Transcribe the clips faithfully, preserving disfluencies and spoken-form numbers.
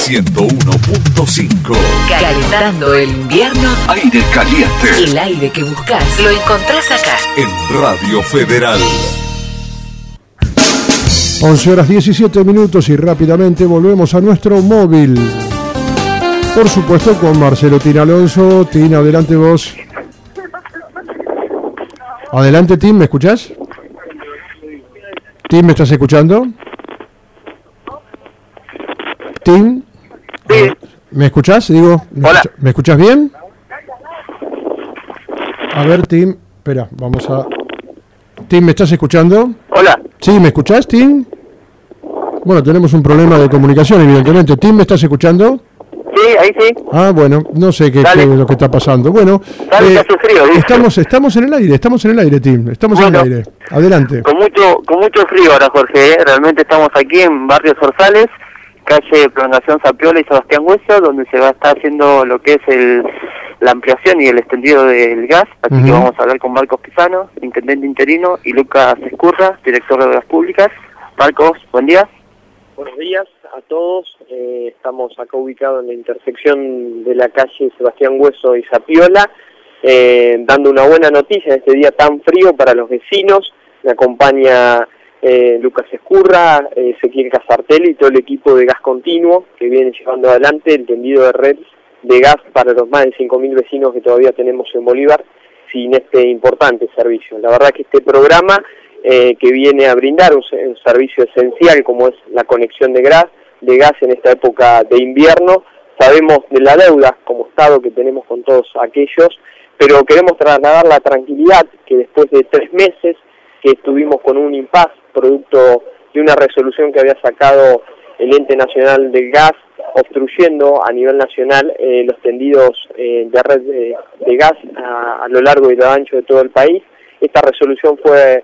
ciento uno punto cinco. Calentando el invierno. Aire caliente. El aire que buscas lo encontrás acá. En Radio Federal. once horas diecisiete minutos y rápidamente volvemos a nuestro móvil. Por supuesto con Marcelo Tin Alonso. Tin, adelante vos. Adelante, Tim, ¿me escuchás? Tim, ¿me estás escuchando? Tim, sí. ¿Me escuchás? Digo, ¿me, Hola. escuch- ¿me escuchás bien? A ver, Tim, espera, vamos a... Tim, ¿me estás escuchando? Hola. Sí, ¿me escuchás, Tim? Bueno, tenemos un problema de comunicación, evidentemente. Tim, ¿me estás escuchando? Sí, ahí sí. Ah, bueno, no sé qué, qué es lo que está pasando. Bueno, Dale, eh, que hace frío, ¿viste? estamos, estamos en el aire, estamos en el aire, Tim. Estamos Bueno. en el aire. Adelante. Con mucho con mucho frío ahora, Jorge. ¿eh? Realmente estamos aquí en Barrio Zorzales, calle Prolongación Zapiola y Sebastián Hueso, donde se va a estar haciendo lo que es el la ampliación y el extendido del gas. Así Ujú. que vamos a hablar con Marcos Pisano, intendente interino, y Lucas Escurra, director de Obras Públicas. Marcos, buen día. Buenos días a todos. Eh, estamos acá ubicados en la intersección de la calle Sebastián Hueso y Zapiola, eh, dando una buena noticia en este día tan frío para los vecinos. Me acompaña eh, Lucas Escurra, eh, Ezequiel Casartelli y todo el equipo de Gas Continuo que viene llevando adelante el tendido de red de gas para los más de cinco mil vecinos que todavía tenemos en Bolívar sin este importante servicio. La verdad que este programa Eh, que viene a brindar un, un servicio esencial como es la conexión de gas, de gas en esta época de invierno. Sabemos de la deuda como Estado que tenemos con todos aquellos, pero queremos trasladar la tranquilidad que después de tres meses que estuvimos con un impasse producto de una resolución que había sacado el Ente Nacional del Gas, obstruyendo a nivel nacional eh, los tendidos eh, de red de, de gas a, a lo largo y lo ancho de todo el país. Esta resolución fue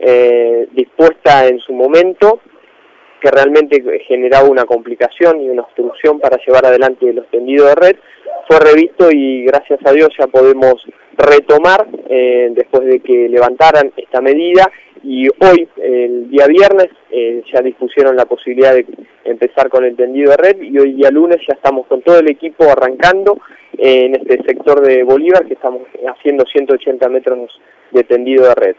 eh, dispuesta en su momento, que realmente generaba una complicación y una obstrucción para llevar adelante los tendidos de red. Fue revisto y gracias a Dios ya podemos retomar eh, después de que levantaran esta medida, y hoy, el día viernes, eh, ya dispusieron la posibilidad de empezar con el tendido de red, y hoy día lunes ya estamos con todo el equipo arrancando eh, en este sector de Bolívar, que estamos haciendo ciento ochenta metros de tendido de red.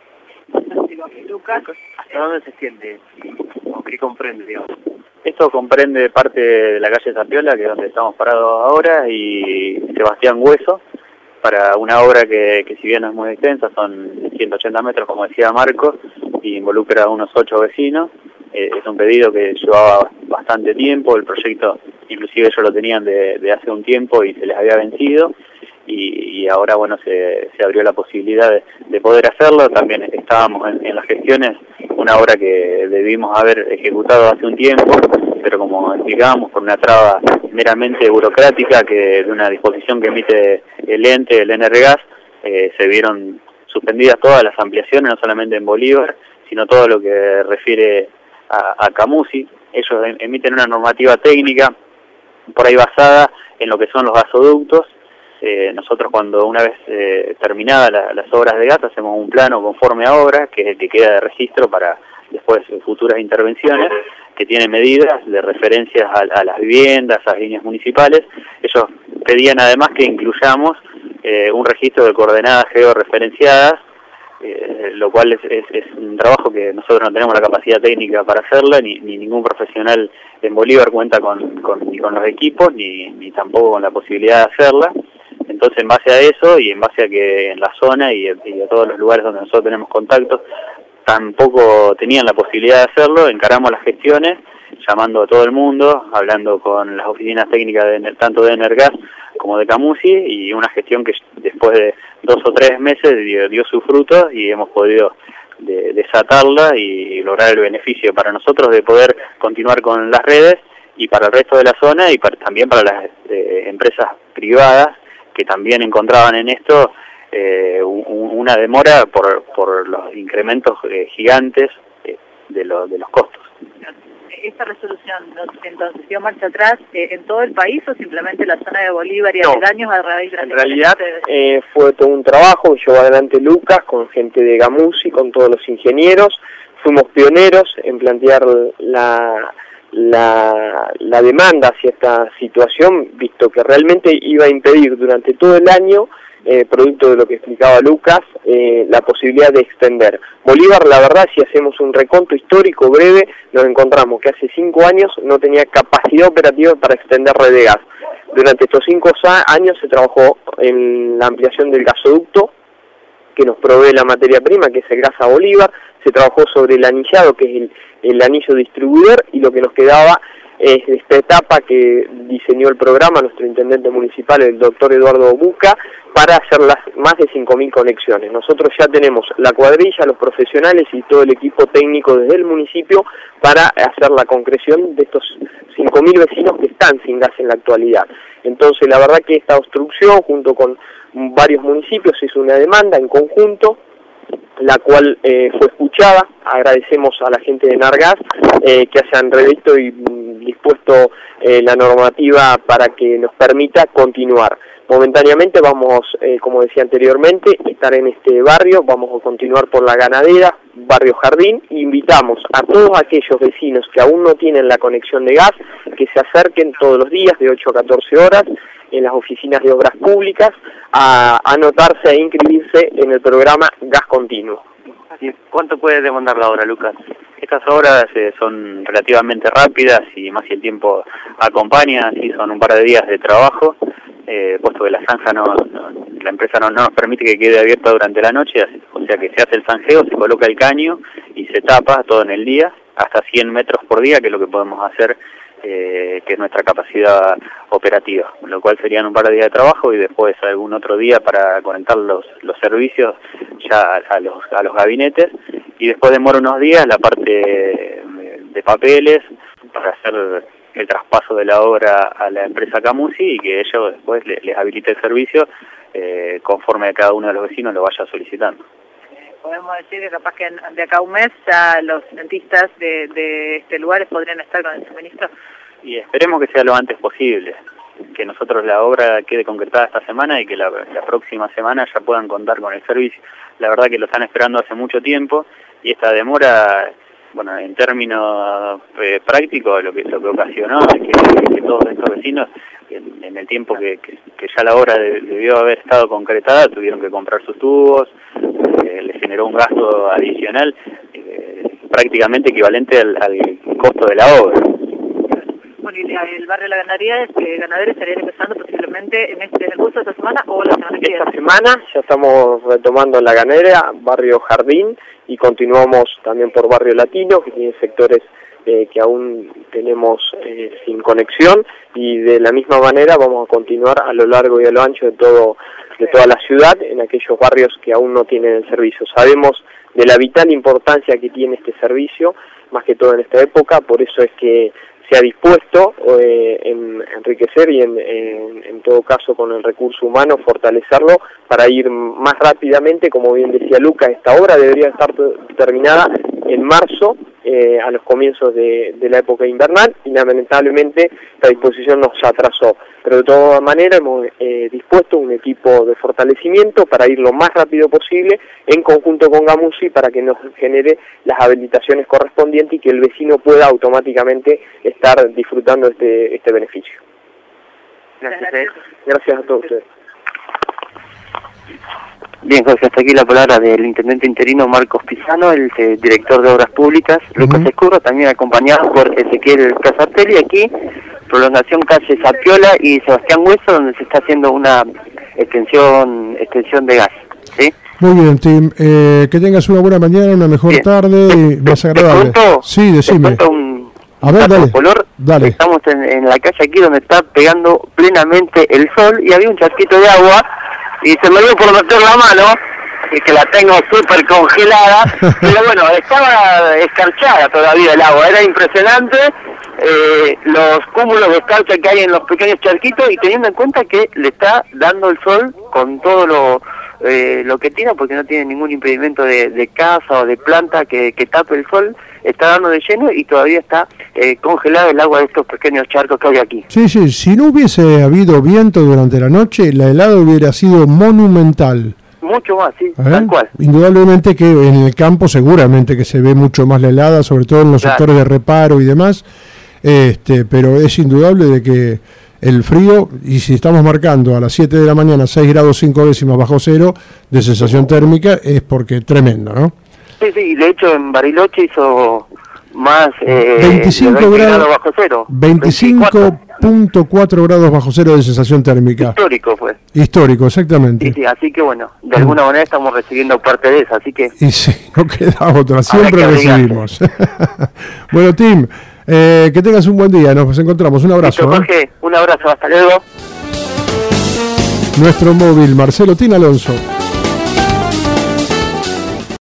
Lucas, ¿hasta dónde se extiende? ¿O qué comprende, digamos? Esto comprende parte de la calle Zapiola, que es donde estamos parados ahora, y Sebastián Hueso, para una obra que, que si bien no es muy extensa, son ciento ochenta metros, como decía Marcos, y involucra a unos ocho vecinos. Eh, es un pedido que llevaba bastante tiempo, el proyecto inclusive ellos lo tenían de, de hace un tiempo y se les había vencido, y, y ahora bueno se, se abrió la posibilidad de, de poder hacerlo. También estábamos en, en las gestiones, una obra que debimos haber ejecutado hace un tiempo, pero como explicábamos, por una traba meramente burocrática que de una disposición que emite el ente, el Energas, eh, se vieron suspendidas todas las ampliaciones, no solamente en Bolívar, sino todo lo que refiere a, a Camusi. Ellos emiten una normativa técnica por ahí basada en lo que son los gasoductos. Eh, nosotros cuando una vez eh, terminadas la, las obras de gas hacemos un plano conforme a obras, que es el que queda de registro para después futuras intervenciones, que tiene medidas de referencias a, a las viviendas, a las líneas municipales. Ellos pedían además que incluyamos eh, un registro de coordenadas georreferenciadas, eh, lo cual es, es, es un trabajo que nosotros no tenemos la capacidad técnica para hacerla, ni, ni ningún profesional en Bolívar cuenta con, con, ni con los equipos, ni, ni tampoco con la posibilidad de hacerla. Entonces, en base a eso y en base a que en la zona y, y a todos los lugares donde nosotros tenemos contactos tampoco tenían la posibilidad de hacerlo, encaramos las gestiones, llamando a todo el mundo, hablando con las oficinas técnicas de, tanto de Energas como de Camusi, y una gestión que después de dos o tres meses dio, dio sus frutos y hemos podido de, desatarla y lograr el beneficio para nosotros de poder continuar con las redes y para el resto de la zona y para, también para las eh, empresas privadas que también encontraban en esto eh, un, una demora por, por los incrementos eh, gigantes eh, de, lo, de los costos. ¿Esta resolución entonces dio marcha atrás eh, en todo el país o simplemente en la zona de Bolívar y No. aledaños a raíz de la En realidad eh, fue todo un trabajo que llevó adelante Lucas con gente de Camusi, con todos los ingenieros. Fuimos pioneros en plantear la, la, la demanda hacia esta situación, visto que realmente iba a impedir durante todo el año, eh, producto de lo que explicaba Lucas, eh, la posibilidad de extender. Bolívar, la verdad, si hacemos un reconto histórico breve, nos encontramos que hace cinco años no tenía capacidad operativa para extender red de gas. Durante estos cinco años se trabajó en la ampliación del gasoducto, que nos provee la materia prima, que es el gas a Bolívar, se trabajó sobre el anillado, que es el, el anillo distribuidor, y lo que nos quedaba es esta etapa que diseñó el programa nuestro intendente municipal, el doctor Eduardo Buca, para hacer las más de cinco mil conexiones. Nosotros ya tenemos la cuadrilla, los profesionales y todo el equipo técnico desde el municipio para hacer la concreción de estos cinco mil vecinos que están sin gas en la actualidad. Entonces, la verdad que esta obstrucción, junto con varios municipios, hizo una demanda en conjunto, la cual eh, fue escuchada. Agradecemos a la gente de Nargas eh, que hayan revisto y mm, dispuesto eh, la normativa para que nos permita continuar. Momentáneamente vamos, eh, como decía anteriormente, estar en este barrio, vamos a continuar por la Ganadera, barrio Jardín, e invitamos a todos aquellos vecinos que aún no tienen la conexión de gas, que se acerquen todos los días de ocho a catorce horas en las oficinas de obras públicas a anotarse e inscribirse en el programa Gas Continuo. ¿Cuánto puede demandar la obra, Lucas? Estas obras eh, son relativamente rápidas y más si el tiempo acompaña, sí, son un par de días de trabajo, eh, puesto que la zanja no, no la empresa no, no nos permite que quede abierta durante la noche, o sea que se hace el zanjeo, se coloca el caño y se tapa todo en el día, hasta cien metros por día, que es lo que podemos hacer, eh, que es nuestra capacidad operativa, lo cual serían un par de días de trabajo y después algún otro día para conectar los, los servicios ya a los, a los gabinetes, y después demora unos días la parte de papeles para hacer el traspaso de la obra a la empresa Camusi y que ellos después les, les habilite el servicio eh, conforme a cada uno de los vecinos lo vaya solicitando. Podemos decir que capaz que de acá a un mes ya los dentistas de, de este lugar podrían estar con el suministro. Y esperemos que sea lo antes posible, que nosotros la obra quede concretada esta semana y que la, la próxima semana ya puedan contar con el servicio. La verdad que lo están esperando hace mucho tiempo y esta demora, bueno, en términos eh, prácticos, lo que, lo que ocasionó es que, que todos estos vecinos, en, en el tiempo que, que, que ya la obra de, debió haber estado concretada, tuvieron que comprar sus tubos, eh, les generó un gasto adicional eh, prácticamente equivalente al, al costo de la obra. Bueno, y el barrio de la Ganadería, este, Ganadera estaría empezando posiblemente en este en el curso de esta semana o la semana que viene. Esta semana ya estamos retomando la Ganadera, barrio Jardín, y continuamos también por barrio Latino, que tiene sectores eh, que aún tenemos eh, sin conexión, y de la misma manera vamos a continuar a lo largo y a lo ancho de todo de toda la ciudad, en aquellos barrios que aún no tienen el servicio. Sabemos de la vital importancia que tiene este servicio, más que todo en esta época, por eso es que se ha dispuesto eh, en enriquecer y en, en, en todo caso con el recurso humano fortalecerlo para ir más rápidamente. Como bien decía Lucas, esta obra debería estar terminada en marzo, eh, a los comienzos de, de la época invernal, y lamentablemente esta disposición nos atrasó, pero de todas maneras hemos eh, dispuesto un equipo de fortalecimiento para ir lo más rápido posible en conjunto con Camusi para que nos genere las habilitaciones correspondientes y que el vecino pueda automáticamente estar disfrutando este, este beneficio. Gracias, eh. Gracias a todos ustedes. Bien, Jorge, hasta aquí la palabra del intendente interino Marcos Pisano, el eh, director de Obras Públicas, Lucas uh-huh. Escurro, también acompañado por Ezequiel Casartelli, aquí, prolongación calle Zapiola y Sebastián Hueso, donde se está haciendo una extensión extensión de gas, ¿sí? Muy bien, Tim, eh, que tengas una buena mañana, una mejor bien. tarde y más agradable. ¿Te cuento? Sí, decime. ¿Te un, A ver, dale, color? dale. Estamos en, en la calle aquí donde está pegando plenamente el sol y había un chasquito de agua y se me dio por meter la mano, y que la tengo súper congelada, pero bueno, estaba escarchada todavía el agua, era impresionante eh, los cúmulos de escarcha que hay en los pequeños charquitos, y teniendo en cuenta que le está dando el sol con todo lo eh, lo que tiene, porque no tiene ningún impedimento de, de casa o de planta que, que tape el sol, está dando de lleno y todavía está eh, congelado el agua de estos pequeños charcos que hay aquí. Sí, sí, si no hubiese habido viento durante la noche, la helada hubiera sido monumental. Mucho más, sí, ¿Eh? tal cual. Indudablemente que en el campo seguramente que se ve mucho más la helada, sobre todo en los claro. sectores de reparo y demás. este, pero es indudable de que el frío, y si estamos marcando a las siete de la mañana seis grados cinco décimas bajo cero de sensación térmica, es porque tremendo, ¿no? Sí, sí, de hecho en Bariloche hizo más eh, veinticinco de veinte grados bajo cero. veinticinco punto cuatro grados bajo cero de sensación térmica. Histórico fue. Histórico, exactamente. Sí, sí, así que bueno, de alguna manera estamos recibiendo parte de eso, así que... Y sí, no queda otra, siempre recibimos. Bueno, Tim, eh, que tengas un buen día, nos encontramos, un abrazo. Listo, Jorge, ¿eh? un abrazo, hasta luego. Nuestro móvil, Marcelo Tin Alonso.